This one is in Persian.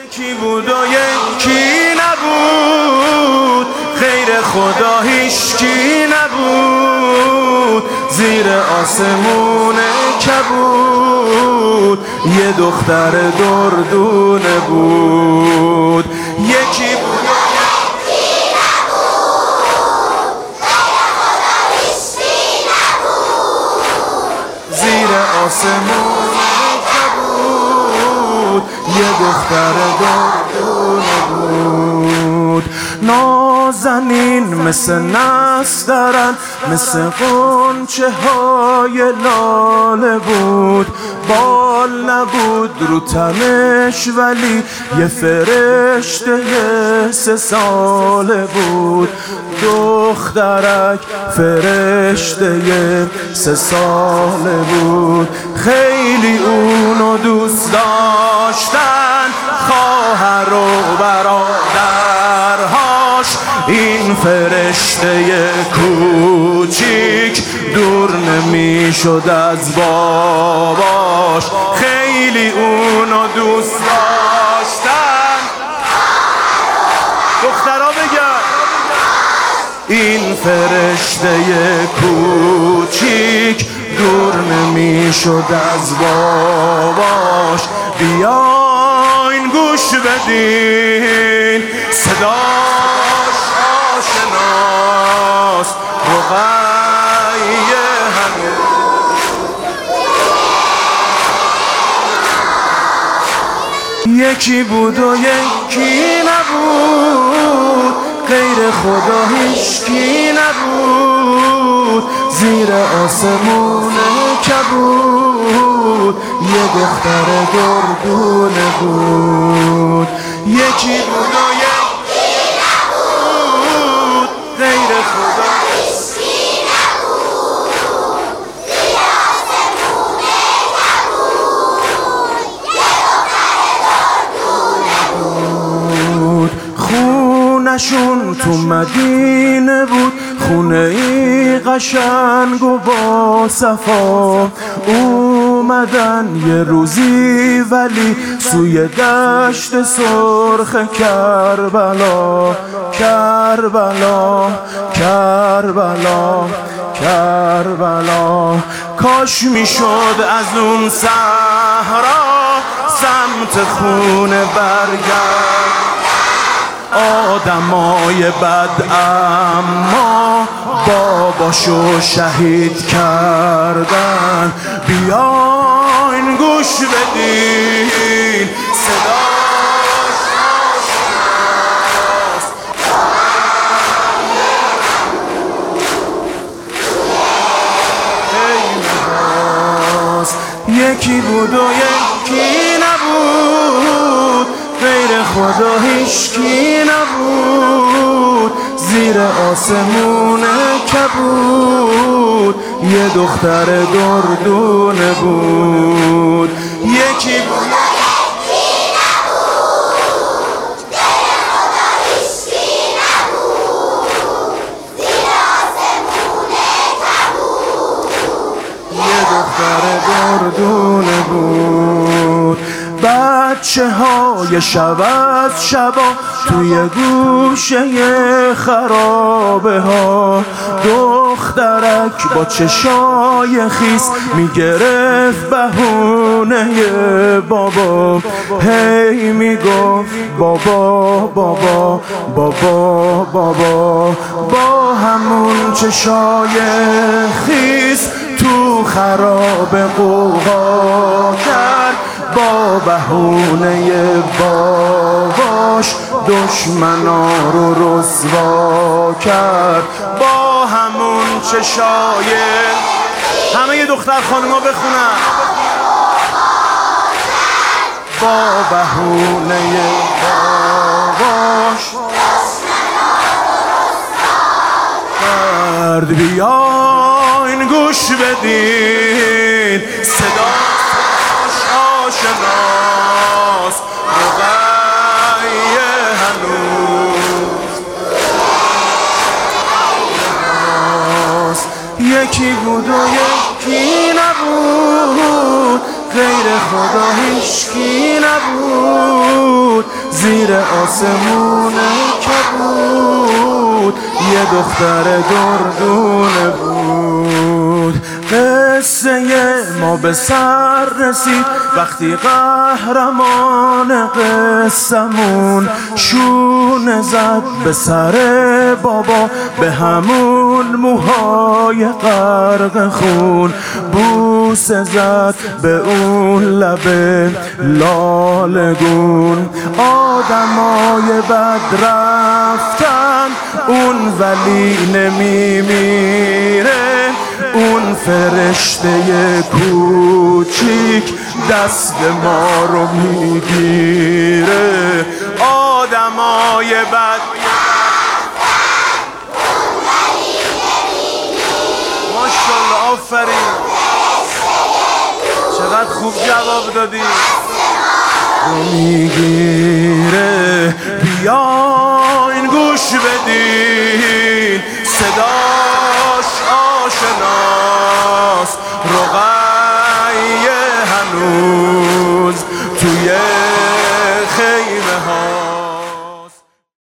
یکی بود و یکی نبود، غیر خدا هیچکی نبود. زیر آسمون کبود یه دختر دردونه بود. یکی بود و یکی نبود، غیر خدا هیچکی نبود. زیر آسمون کبود یه دختر دردونه بود. نازنین مثل نسترن، مثل غنچه های لاله بود. بال نبود رو تنش ولی یه فرشته 3 ساله بود. دخترک فرشته 3 ساله بود. خیلی اونو دوست داشتن خواهر و برادرهاش. این فرشته کوچیک دور نمیشد از باباش. خیلی اونو دوست داشتن دخترها بگن. این فرشته کوچیک دور نمیشد از باباش. بیاین گوش بدین صداش آشناست، رقیه همه. یکی بود و یکی نبود، غیر خدا هیچکی نبود. زیر آسمون کبود یه دختر دردونه بود. یکی بود و یکی نبود، غیر خدا هیچکی نبود. زیر آسمون کبود یه دختر دردونه بود. خونشون تو مدینه بود، خونه ای قشنگ و با صفا. اومدن یه روزی ولی سوی دشت سرخ کربلا. کربلا کربلا کربلا. کاش میشد از اون صحرا سمت خونه برگرد. آدمای بد اما باباشو شهید کردن. بیاین گوش بدین صداش آشناست. یکی بود و یکی نبود، غیر خدا هیچکی نبود. زیر آسمون کبود یه دختر دردونه بود. یکی بود و یکی نبود، غیر خدا هیچکی نبود. زیر آسمون کبود یه دختر دردونه بود. بچه های شب از شبا توی گوشه خرابه ها. دخترک با چشای خیس میگرفت بهونه بابا. هی میگفت بابا بابا بابا بابا. با همون چشای خیس تو خرابه قوقا کرد. با بهونه باباش دشمنا رو رسوا کرد. با همون چشای همه ی دختر خانوما بخونن. با بهونه باباش دشمنا رو رسوا کرد. بیاین گوش بدین صدا آشناست، رقیه هنوز. یکی بود و یکی نبود، غیر خدا هیچکی نبود. زیر آسمون کبود یه دختر دردونه بود. قصه ما به سر رسید وقتی قهرمان قصمون شونه زد به سر بابا، به همون موهای غرق خون بوسه زد به اون لب لالگون. آدمای بد رفتن اون ولی نمیمیره، اون فرشته کوچیک دست ما رو میگیره. آدمای بد ماشالله آفرین چقدر خوب جواب دادی. رو میگیره بیاین گوش بدین